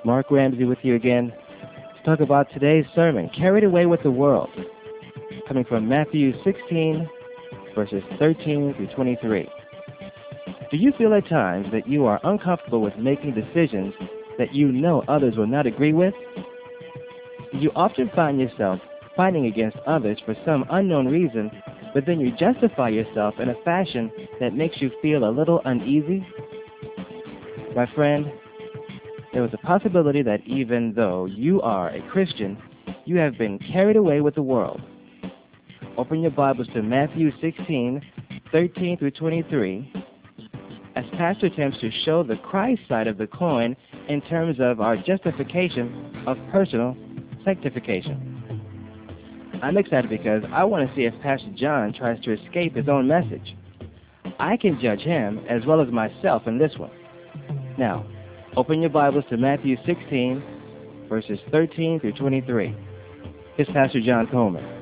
Mark Ramsey with you again to talk about today's sermon, Carried Away with the World, coming from Matthew 16, verses 13 through 23. Do you feel at times that you are uncomfortable with making decisions that you know others will not agree with? Do you often find yourself fighting against others for some unknown reason, but then you justify yourself in a fashion that makes you feel a little uneasy? My friend, there is a possibility that even though you are a Christian, you have been carried away with the world. Open your Bibles to Matthew 16, 13 through 23, as Pastor attempts to show the Christ side of the coin in terms of our justification of personal sanctification. I'm excited because I want to see if Pastor John tries to escape his own message. I can judge him as well as myself in this one. Now, open your Bibles to Matthew 16, verses 13 through 23. Here's Pastor John Coleman.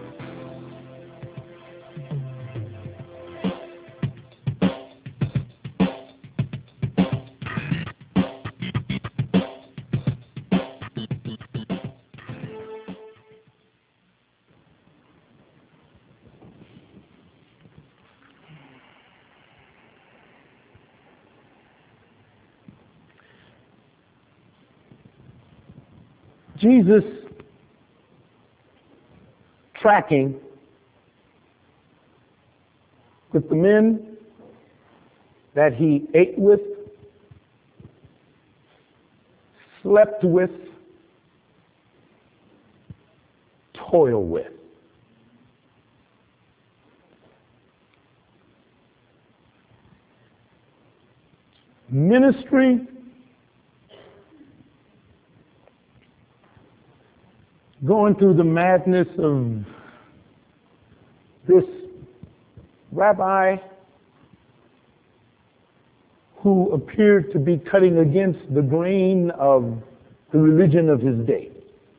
Jesus tracking with the men that he ate with, slept with, toiled with. Ministry going through the madness of this rabbi who appeared to be cutting against the grain of the religion of his day.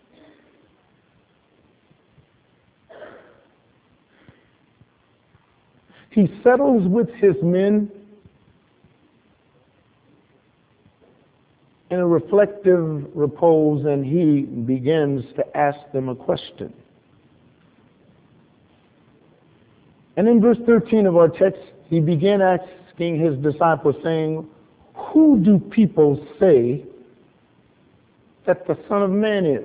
He settles with his men in a reflective repose, and he begins to ask them a question. And in verse 13 of our text, he began asking his disciples, saying, "Who do people say that the Son of Man is?"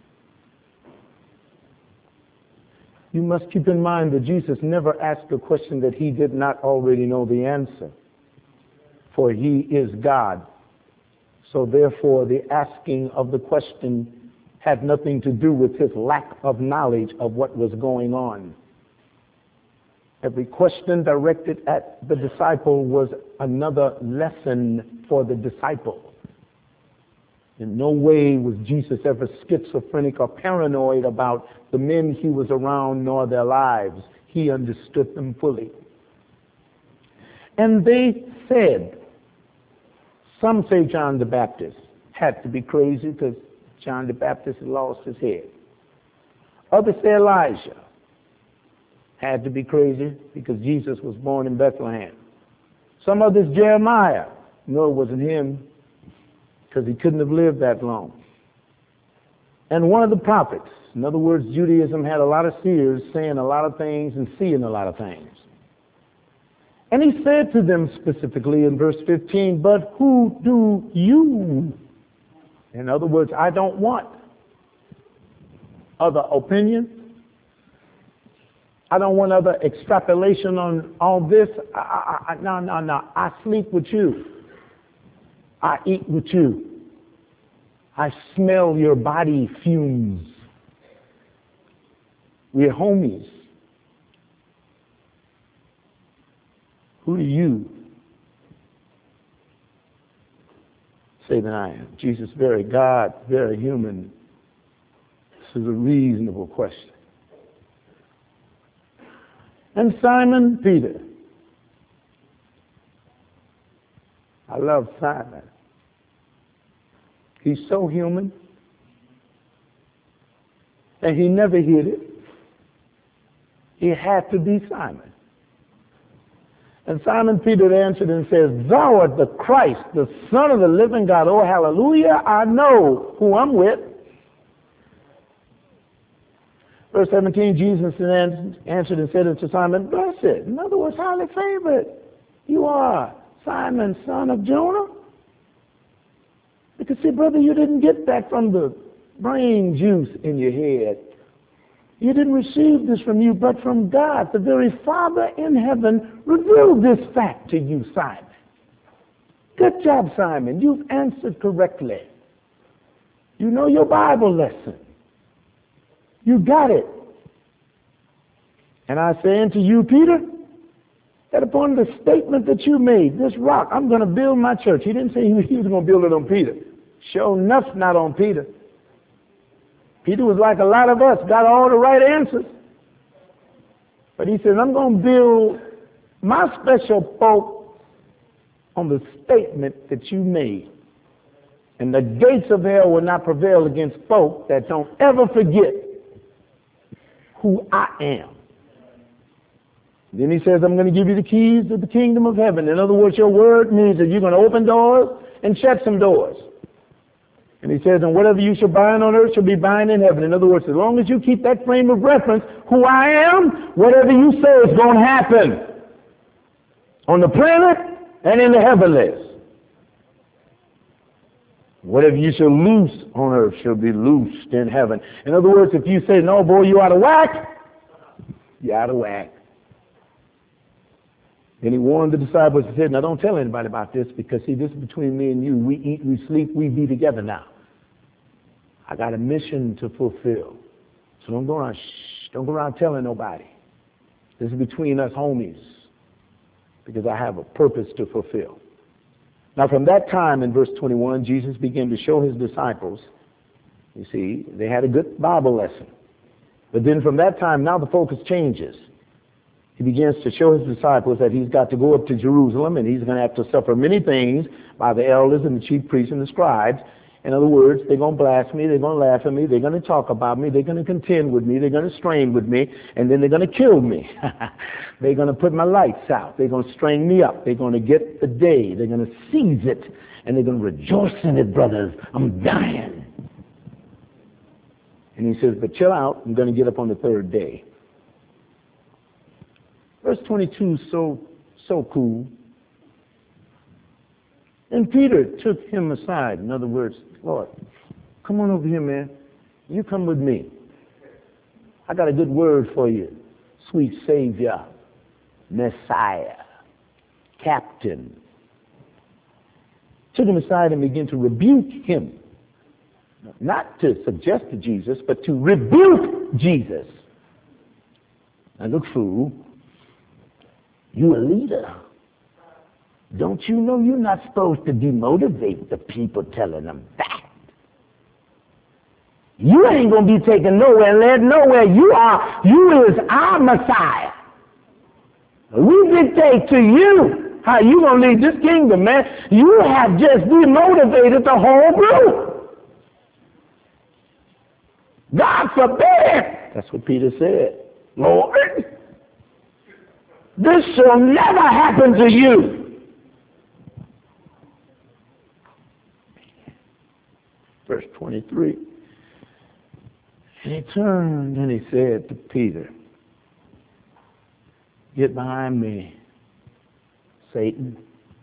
You must keep in mind that Jesus never asked a question that he did not already know the answer, for he is God. So therefore, the asking of the question had nothing to do with his lack of knowledge of what was going on. Every question directed at the disciple was another lesson for the disciple. In no way was Jesus ever schizophrenic or paranoid about the men he was around nor their lives. He understood them fully. And they said, some say John the Baptist had to be crazy because John the Baptist had lost his head. Others say Elijah had to be crazy because Jesus was born in Bethlehem. Some others, Jeremiah. No, it wasn't him because he couldn't have lived that long. And one of the prophets. In other words, Judaism had a lot of seers saying a lot of things and seeing a lot of things. And he said to them specifically in verse 15, "But who do you?" In other words, I don't want other opinions. I don't want other extrapolation on all this. No. I sleep with you. I eat with you. I smell your body fumes. We're homies. Who do you say that I am? Jesus, very God, very human. This is a reasonable question. And Simon Peter. I love Simon. He's so human. And he never hid it. It had to be Simon. And Simon Peter answered and says, Thou art the Christ, the Son of the living God. Oh, hallelujah, I know who I'm with. Verse 17, Jesus answered and said unto Simon, Blessed, in other words, highly favored, you are Simon, son of Jonah. Because, see, brother, you didn't get that from the brain juice in your head. You didn't receive this from you, but from God. The very Father in heaven revealed this fact to you, Simon. Good job, Simon. You've answered correctly. You know your Bible lesson. You got it. And I say unto you, Peter, that upon the statement that you made, this rock, I'm going to build my church. He didn't say he was going to build it on Peter. Sure enough, not on Peter. Peter was like a lot of us, got all the right answers. But he says, I'm going to build my special folk on the statement that you made. And the gates of hell will not prevail against folk that don't ever forget who I am. Then he says, I'm going to give you the keys to the kingdom of heaven. In other words, your word means that you're going to open doors and shut some doors. And he says, and whatever you shall bind on earth shall be bound in heaven. In other words, as long as you keep that frame of reference, who I am, whatever you say is going to happen on the planet and in the heavenlies. Whatever you shall loose on earth shall be loosed in heaven. In other words, if you say, no, boy, you out of whack, you're out of whack. Then he warned the disciples and said, now don't tell anybody about this because, see, this is between me and you. We eat, we sleep, we be together now. I got a mission to fulfill. So don't go around telling nobody. This is between us homies because I have a purpose to fulfill. Now from that time in verse 21, Jesus began to show his disciples, you see, they had a good Bible lesson. But then from that time, now the focus changes. He begins to show his disciples that he's got to go up to Jerusalem and he's going to have to suffer many things by the elders and the chief priests and the scribes. In other words, they're going to blast me, they're going to laugh at me, they're going to talk about me, they're going to contend with me, they're going to strain with me, and then they're going to kill me. They're going to put my lights out, they're going to string me up, they're going to get the day, they're going to seize it, and they're going to rejoice in it, brothers. I'm dying. And he says, but chill out, I'm going to get up on the third day. Verse 22 is so cool. And Peter took him aside. In other words, Lord, come on over here, man. You come with me. I got a good word for you. Sweet Savior, Messiah, Captain. Took him aside and began to rebuke him. Not to suggest to Jesus, but to rebuke Jesus. Now look, fool. You a leader. Don't you know you're not supposed to demotivate the people telling them that? You ain't going to be taken nowhere, led nowhere. You is our Messiah. We dictate to you how you going to lead this kingdom, man. You have just demotivated the whole group. God forbid. That's what Peter said. Lord, this shall never happen to you. Verse 23. And he turned and he said to Peter, get behind me, Satan.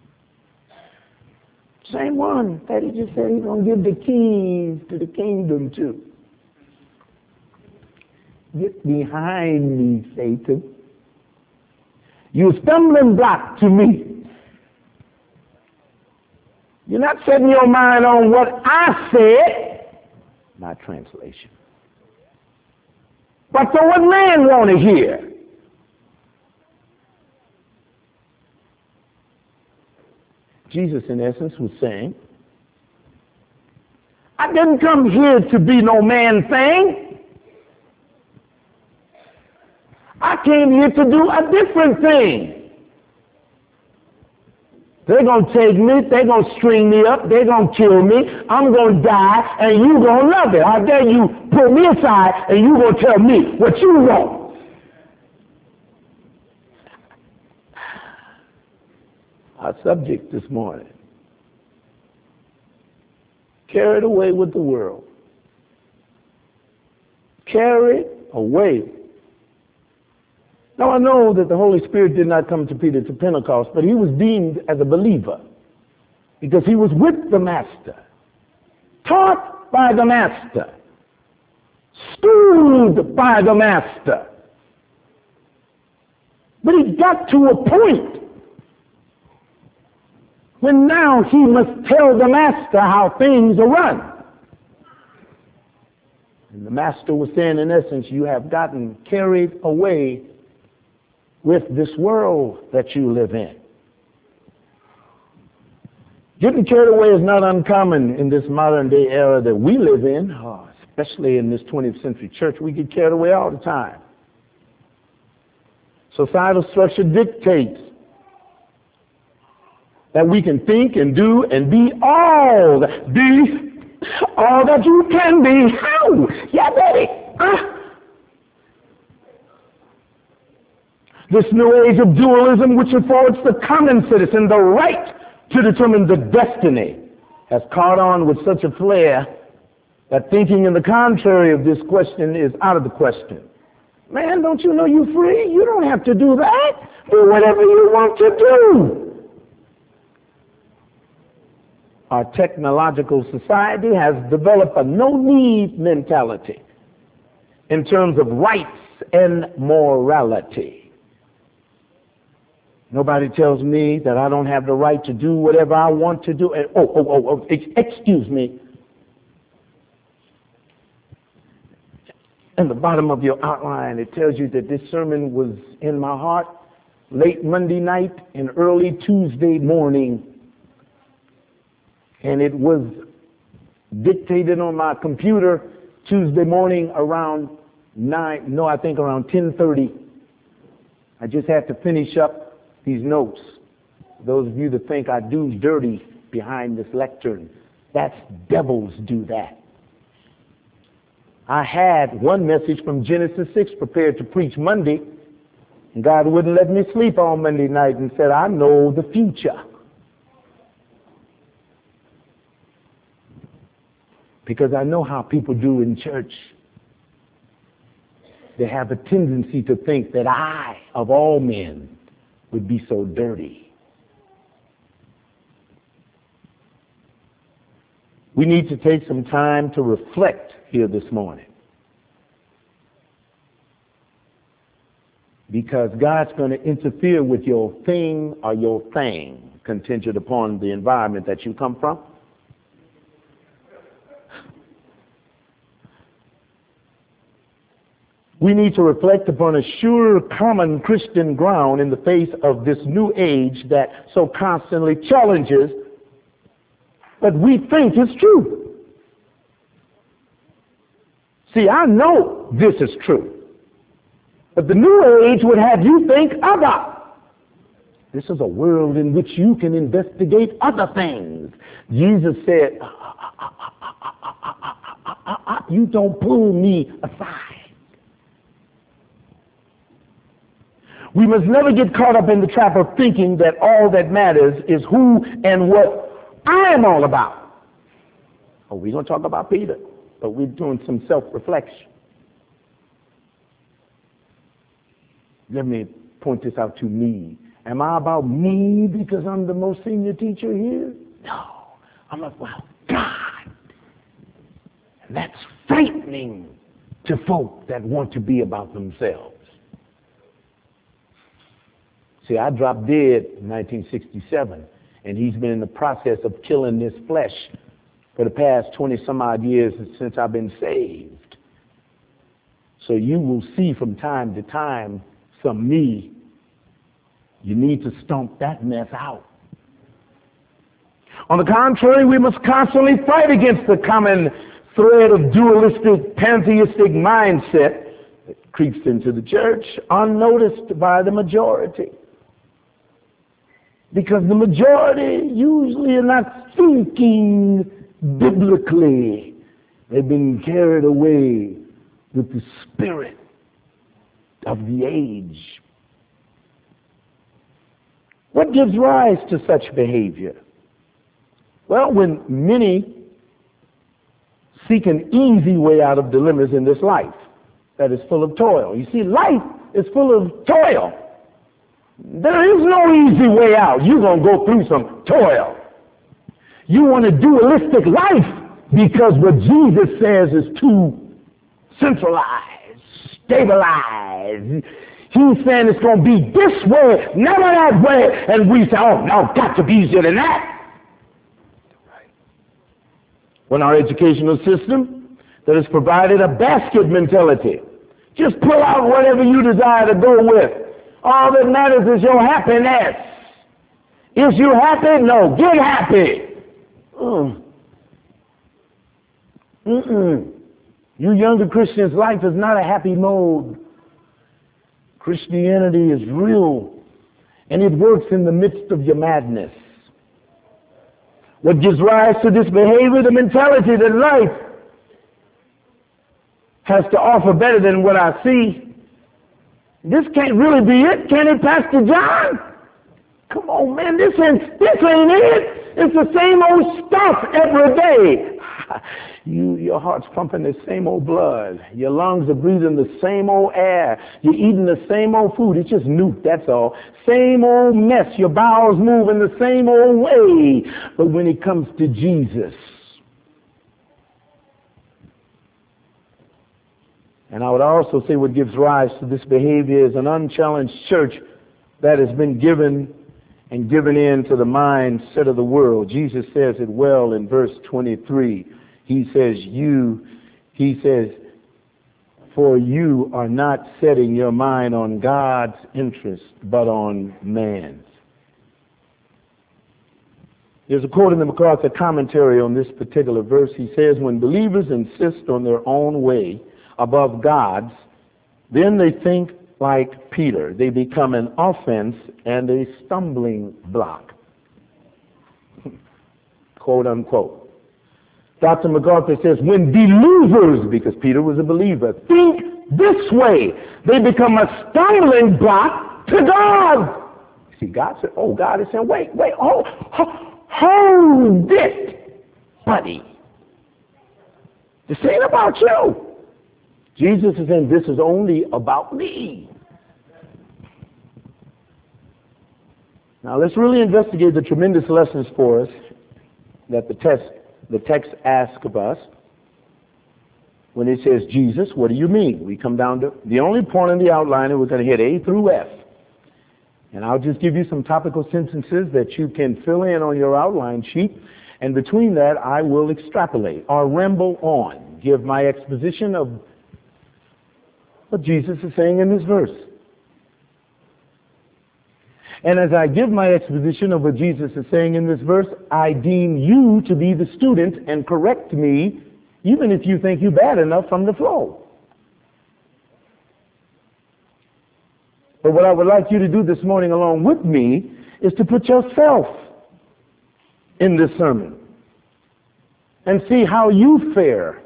Same one that he just said he's going to give the keys to the kingdom to. Get behind me, Satan. You stumbling block to me. You're not setting your mind on what I said, my translation. But for what man want to hear. Jesus, in essence, was saying, I didn't come here to be no man thing. I came here to do a different thing. They're going to take me, they're going to string me up, they're going to kill me, I'm going to die, and you're going to love it. How dare you pull me aside and you're going to tell me what you want. Our subject this morning. Carried away with the world. Carried away. Now I know that the Holy Spirit did not come to Peter to Pentecost, but he was deemed as a believer because he was with the Master, taught by the Master, schooled by the Master. But he got to a point when now he must tell the Master how things are run. And the Master was saying, in essence, you have gotten carried away with this world that you live in. Getting carried away is not uncommon in this modern day era that we live in, especially in this 20th century church. We get carried away all the time. Societal structure dictates that we can think and do and be all that you can be. How? Yeah, baby. This new age of dualism, which affords the common citizen the right to determine the destiny, has caught on with such a flair that thinking in the contrary of this question is out of the question. Man, don't you know you're free? You don't have to do that. Do whatever you want to do. Our technological society has developed a no-need mentality in terms of rights and morality. Nobody tells me that I don't have the right to do whatever I want to do. Excuse me. In the bottom of your outline, it tells you that this sermon was in my heart late Monday night and early Tuesday morning. And it was dictated on my computer Tuesday morning around 10:30. I just had to finish up these notes. Those of you that think I do dirty behind this lectern, that's devils do that. I had one message from Genesis 6 prepared to preach Monday, and God wouldn't let me sleep on Monday night and said, I know the future. Because I know how people do in church. They have a tendency to think that I, of all men, would be so dirty. We need to take some time to reflect here this morning. Because God's going to interfere with your thing or your thing, contingent upon the environment that you come from. We need to reflect upon a sure common Christian ground in the face of this new age that so constantly challenges, but we think is true. See, I know this is true, but the new age would have you think other. This is a world in which you can investigate other things. Jesus said, you don't pull me aside. We must never get caught up in the trap of thinking that all that matters is who and what I am all about. Oh, we're going to talk about Peter, but we're doing some self-reflection. Let me point this out to me. Am I about me because I'm the most senior teacher here? No, I'm about God. And that's frightening to folk that want to be about themselves. See, I dropped dead in 1967, and he's been in the process of killing this flesh for the past 20-some-odd years since I've been saved. So you will see from time to time some me. You need to stomp that mess out. On the contrary, we must constantly fight against the common thread of dualistic, pantheistic mindset that creeps into the church unnoticed by the majority. Because the majority usually are not thinking biblically. They've been carried away with the spirit of the age. What gives rise to such behavior? Well, when many seek an easy way out of dilemmas in this life that is full of toil. You see, life is full of toil. There is no easy way out. You're going to go through some toil. You want a dualistic life because what Jesus says is too centralized, stabilized. He's saying it's going to be this way, never that way. And we say, oh, no, got to be easier than that. When our educational system that has provided a basket mentality, just pull out whatever you desire to go with. All that matters is your happiness. Is you happy? No, get happy. You younger Christians, life is not a happy mode. Christianity is real, and it works in the midst of your madness. What gives rise to this behavior? The mentality that life has to offer better than what I see. This can't really be it, can it, Pastor John? Come on, man, this ain't it. It's the same old stuff every day. Your heart's pumping the same old blood. Your lungs are breathing the same old air. You're eating the same old food. It's just new, that's all. Same old mess. Your bowels move in the same old way. But when it comes to Jesus, and I would also say what gives rise to this behavior is an unchallenged church that has been given in to the mindset of the world. Jesus says it well in verse 23. He says, for you are not setting your mind on God's interest, but on man's. There's a quote in the MacArthur commentary on this particular verse. He says, when believers insist on their own way above God's, then they think like Peter. They become an offense and a stumbling block. Quote unquote. Dr. MacArthur says, when believers, because Peter was a believer, think this way, they become a stumbling block to God. See, God said, God is saying, wait, hold it, buddy. This ain't about you. Jesus is saying, this is only about me. Now, let's really investigate the tremendous lessons for us that the text asks of us. When it says, Jesus, what do you mean? We come down to the only point in the outline, and we're going to hit A through F. And I'll just give you some topical sentences that you can fill in on your outline sheet. And between that, I will extrapolate or ramble on, give my exposition of what Jesus is saying in this verse. And as I give my exposition of what Jesus is saying in this verse, I deem you to be the student and correct me, even if you think you're bad enough from the flow. But what I would like you to do this morning along with me is to put yourself in this sermon and see how you fare.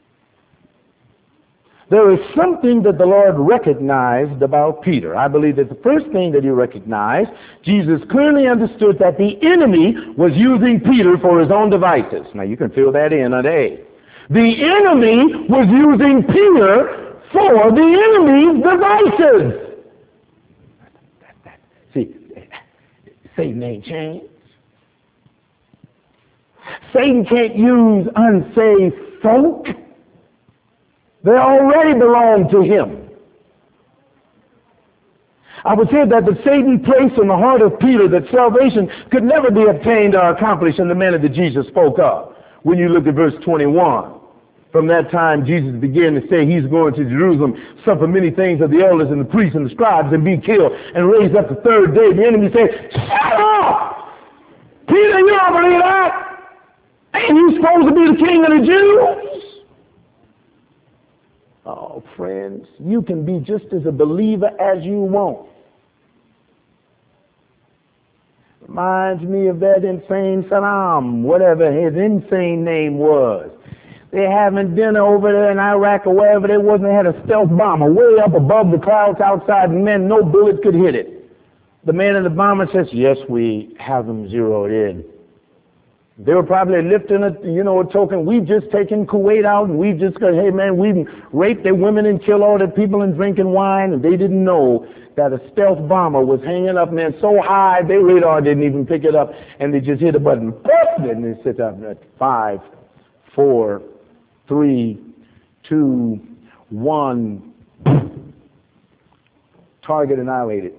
There is something that the Lord recognized about Peter. I believe that the first thing that he recognized, Jesus clearly understood that the enemy was using Peter for his own devices. Now you can fill that in under A. The enemy was using Peter for the enemy's devices. See, Satan ain't changed. Satan can't use unsaved folk. They already belong to him. I would say that the Satan placed in the heart of Peter that salvation could never be obtained or accomplished in the manner that Jesus spoke of. When you look at verse 21, from that time Jesus began to say he's going to Jerusalem, suffer many things of the elders and the priests and the scribes, and be killed and raised up the third day. The enemy said, shut up! Peter, you don't believe that? Ain't you supposed to be the king of the Jews? Oh, friends, you can be just as a believer as you want. Reminds me of that insane Saddam, whatever his insane name was. They're having dinner over there in Iraq or wherever they was, and they had a stealth bomber way up above the clouds outside, and man, no bullet could hit it. The man in the bomber says, yes, we have them zeroed in. They were probably lifting a token. We've just taken Kuwait out, and we've just got, hey man, we've raped their women and killed all the people and drinking wine, and they didn't know that a stealth bomber was hanging up, man, so high, their radar didn't even pick it up, and they just hit a button, and they sit up at 5, 4, 3, 2, 1, target annihilated.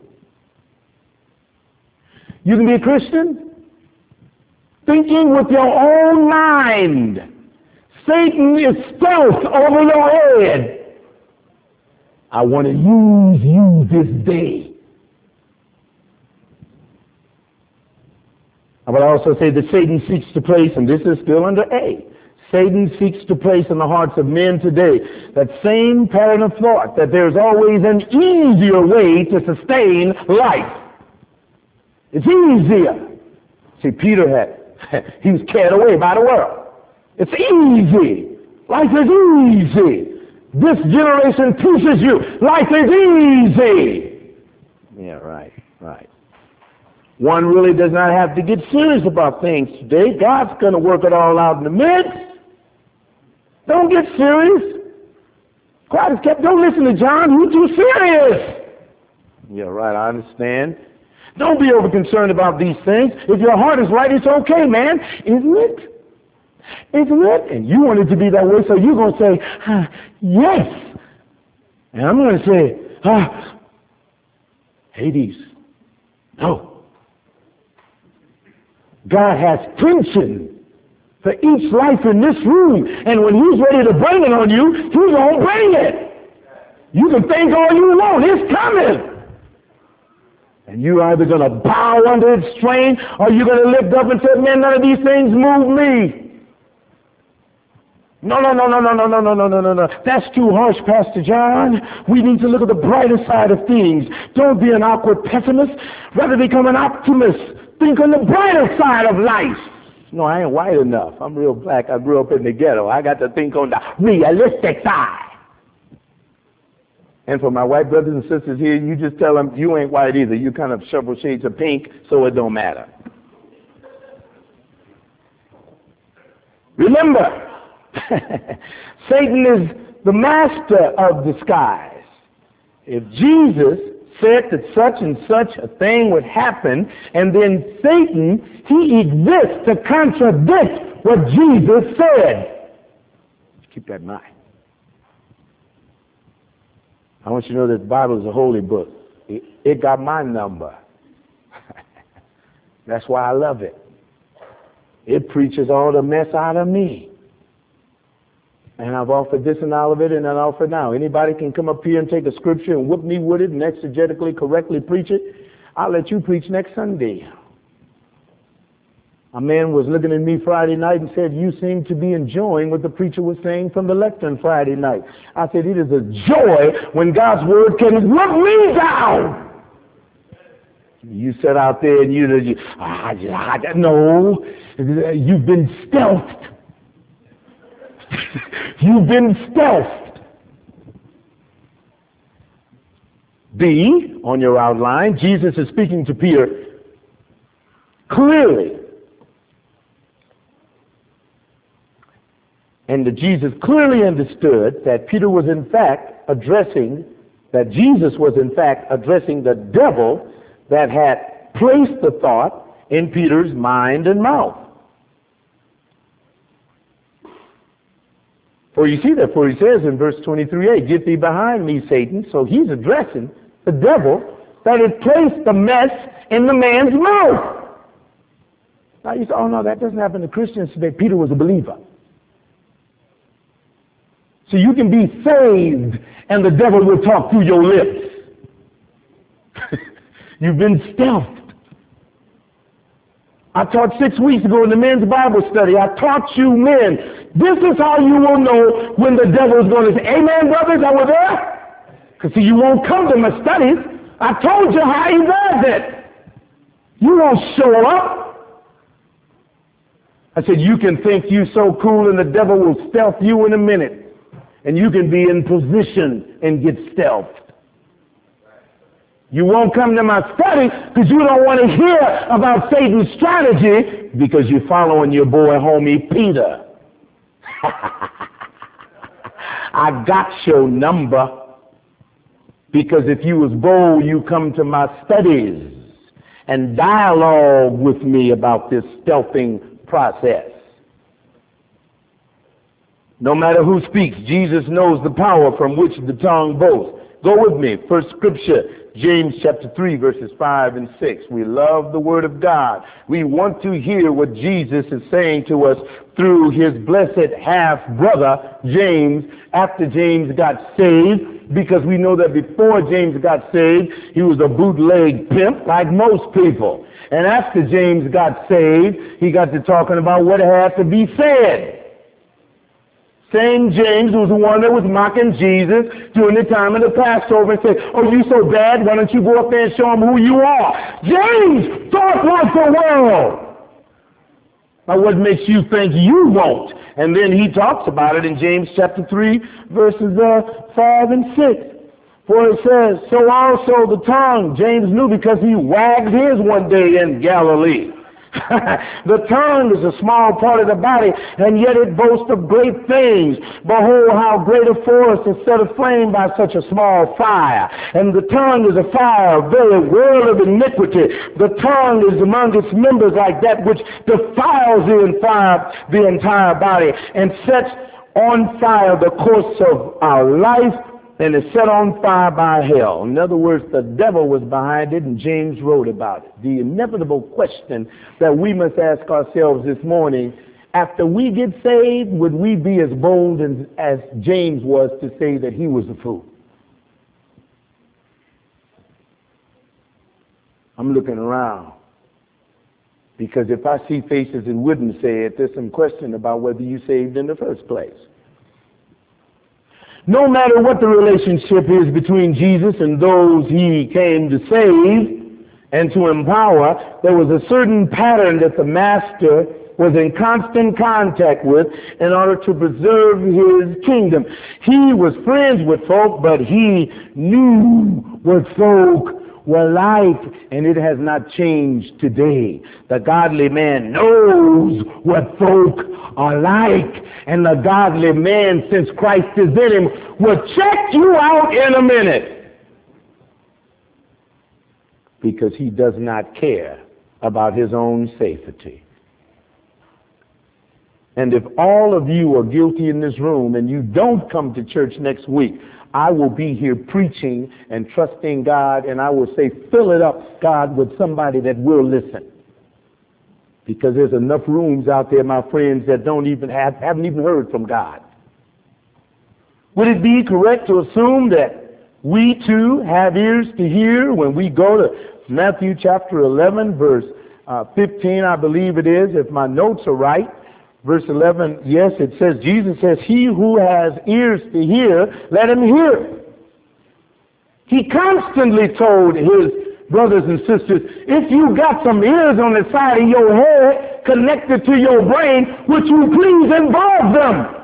You can be a Christian thinking with your own mind. Satan is stealth over your head. I want to use you this day. I would also say that Satan seeks to place, and this is still under A, Satan seeks to place in the hearts of men today that same pattern of thought, that there's always an easier way to sustain life. It's easier. See, Peter he was carried away by the world. It's easy. Life is easy. This generation teaches you life is easy. Yeah, right. One really does not have to get serious about things today. God's going to work it all out in the midst. Don't get serious. God has kept, don't listen to John. You're too serious. Yeah, right, I understand. Don't be over concerned about these things. If your heart is right, it's okay, man. Isn't it? Isn't it? And you want it to be that way, so you're going to say, yes. And I'm going to say, Hades. No. God has pension for each life in this room. And when he's ready to bring it on you, he's going to bring it. You can think all you want. It's coming. And you're either going to bow under its strain, or you're going to lift up and say, man, none of these things move me. No. That's too harsh, Pastor John. We need to look at the brighter side of things. Don't be an awkward pessimist. Rather become an optimist. Think on the brighter side of life. No, I ain't white enough. I'm real black. I grew up in the ghetto. I got to think on the realistic side. And for my white brothers and sisters here, you just tell them you ain't white either. You kind of several shades of pink, so it don't matter. Remember, Satan is the master of disguise. If Jesus said that such and such a thing would happen, and then Satan, he exists to contradict what Jesus said. Keep that in mind. I want you to know that the Bible is a holy book. It got my number. That's why I love it. It preaches all the mess out of me. And I've offered this and all of it, and I'll offer now. Anybody can come up here and take a scripture and whoop me with it and exegetically correctly preach it. I'll let you preach next Sunday. A man was looking at me Friday night and said, you seem to be enjoying what the preacher was saying from the lectern Friday night. I said, it is a joy when God's word can rub me down. You sat out there and no, you've been stealthed. You've been stealthed. B, on your outline, Jesus is speaking to Peter clearly. And that Jesus clearly understood that Peter was in fact addressing, that Jesus was in fact addressing the devil that had placed the thought in Peter's mind and mouth. For you see that, for he says in verse 23a, get thee behind me, Satan. So he's addressing the devil that had placed the mess in the man's mouth. Now you say, oh no, that doesn't happen to Christians today. Peter was a believer. So you can be saved and the devil will talk through your lips. You've been stealthed. I taught 6 weeks ago in the men's Bible study. I taught you men. This is how you will know when the devil is going to say, amen, brothers, are we there? Because see, you won't come to my studies. I told you how he does it. You won't show up. I said, you can think you so cool and the devil will stealth you in a minute. And you can be in position and get stealthed. You won't come to my study because you don't want to hear about Satan's strategy because you're following your boy homie Peter. I got your number because if you was bold, you come to my studies and dialogue with me about this stealthing process. No matter who speaks, Jesus knows the power from which the tongue boasts. Go with me. First scripture, James chapter 3, verses 5 and 6. We love the word of God. We want to hear what Jesus is saying to us through his blessed half-brother, James, after James got saved, because we know that before James got saved, he was a bootleg pimp like most people. And after James got saved, he got to talking about what had to be said. Same James was the one that was mocking Jesus during the time of the Passover and said, oh, you so bad, why don't you go up there and show them who you are? James, talk like the world. Now, what makes you think you won't? And then he talks about it in James chapter 3, verses 5 and 6. For it says, so also the tongue, James knew because he wagged his one day in Galilee. The tongue is a small part of the body, and yet it boasts of great things. Behold, how great a forest is set aflame by such a small fire. And the tongue is a fire, a very world of iniquity. The tongue is among its members like that which defiles the entire body, and sets on fire the course of our life, and is set on fire by hell. In other words, the devil was behind it, and James wrote about it. The inevitable question that we must ask ourselves this morning, after we get saved, would we be as bold as James was to say that he was a fool? I'm looking around, because if I see faces that wouldn't say it, there's some question about whether you saved in the first place. No matter what the relationship is between Jesus and those he came to save and to empower, there was a certain pattern that the master was in constant contact with in order to preserve his kingdom. He was friends with folk, but he knew what folk were like, and it has not changed today. The godly man knows what folk are like, and the godly man, since Christ is in him, will check you out in a minute, because he does not care about his own safety. And if all of you are guilty in this room and you don't come to church next week, I will be here preaching and trusting God, and I will say, fill it up, God, with somebody that will listen. Because there's enough rooms out there, my friends, that haven't even heard from God. Would it be correct to assume that we too have ears to hear when we go to Matthew chapter 11, verse 15, I believe it is, if my notes are right? Verse 11, yes, it says, Jesus says, he who has ears to hear, let him hear. He constantly told his brothers and sisters, if you got some ears on the side of your head connected to your brain, would you please involve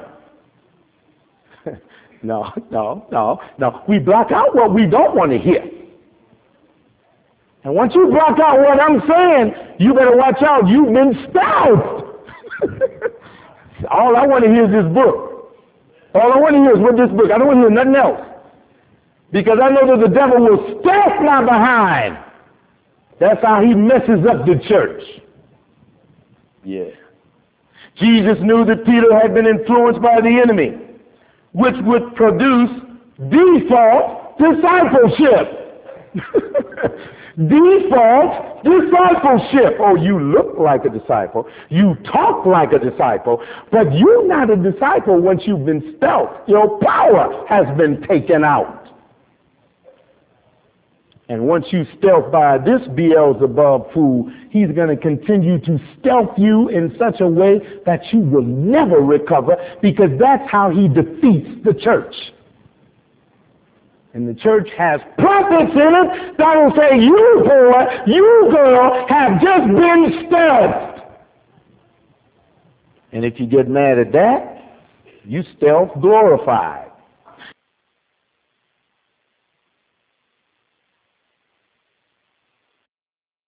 them? No. We block out what we don't want to hear. And once you block out what I'm saying, you better watch out. You've been stopped. All I want to hear is this book. All I want to hear is what this book. I don't want to hear nothing else. Because I know that the devil will stalk my behind. That's how he messes up the church. Yeah. Jesus knew that Peter had been influenced by the enemy, which would produce default discipleship. Default discipleship. Oh, you look like a disciple. You talk like a disciple. But you're not a disciple once you've been stealthed. Your power has been taken out. And once you stealth by this Beelzebub fool, he's going to continue to stealth you in such a way that you will never recover, because that's how he defeats the church. And the church has prophets in it that will say, you boy, you girl have just been stealthed. And if you get mad at that, you stealth glorified.